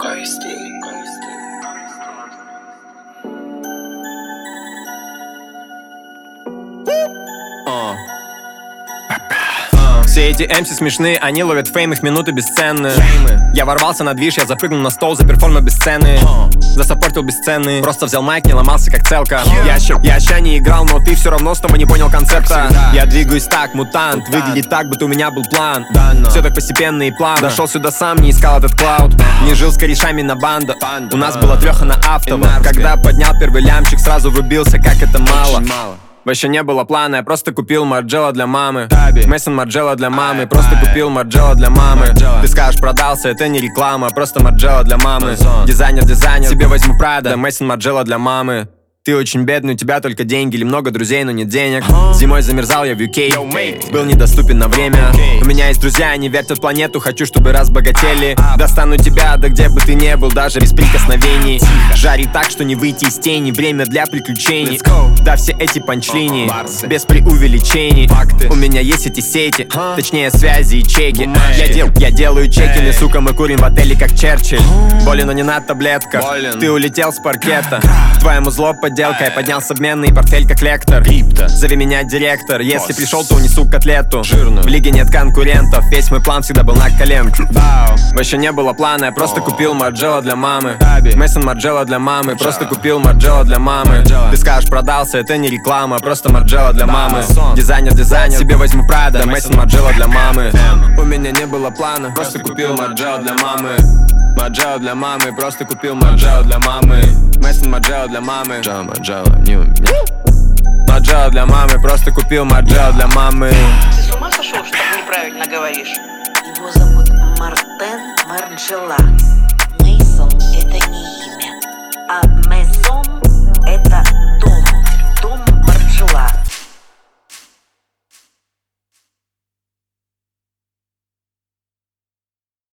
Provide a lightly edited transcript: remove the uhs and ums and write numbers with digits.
Все эти MC смешные, они ловят фейм, их минуты бесценны. Я ворвался на движ, я запрыгнул на стол, заперформил без сцены. Засаппортил бесценный, просто взял майк, не ломался как целка. Я ща не играл, но ты все равно снова не понял концепта. Я двигаюсь так, мутант, выглядит так, будто у меня был план. Все так постепенно и плавно. Дошел сюда сам, не искал этот клауд. Не жил с корешами на банда. У нас была трёха на автово. Когда поднял первый лямчик, сразу врубился, как это мало. Вообще не было плана, я просто купил Марджелло для мамы. Мэйсон Марджелло для мамы, просто купил Марджелло для мамы. Ты скажешь, продался, это не реклама, просто Марджелло для мамы. Дизайнер, себе возьму Прада, Мэйсон Марджелло для мамы. Ты очень бедный, у тебя только деньги или много друзей, но нет денег. Зимой замерзал я в UK, был недоступен на время. У меня есть друзья, они вертят планету, хочу, чтобы разбогатели. Достану тебя, да где бы ты не был, даже без прикосновений. Жарит так, что не выйти из тени, время для приключений. Да все эти панчлини, без преувеличений. У меня есть эти сети, точнее связи и чеки. Я делаю чекины, сука, мы курим в отеле как Черчилль. Болен, но не на таблетках, ты улетел с паркета. Твоему зло подделка, я поднял с обменный портфель как лектор. Зови меня директор, если пришел, то унесу котлету. В лиге нет конкурентов, весь мой план всегда был на коленке. Вообще не было плана, я просто купил Марджелло для мамы. Мэйсон Марджелло для мамы, просто купил Марджелло для мамы. Ты скажешь, продался, это не реклама, просто Марджелло для мамы. Дизайнер, себе возьму Прада, Мэйсон Марджелло для мамы. У меня не было плана, просто купил Марджелло для мамы. Марджелло для мамы, просто купил Марджелло для мамы. Мэйсон Марджелло для мамы. Марджелло, не у меня. Марджелло для мамы, просто купил Марджелло для мамы. Ты с ума сошел, что неправильно говоришь? Его зовут Мартен Марджелло.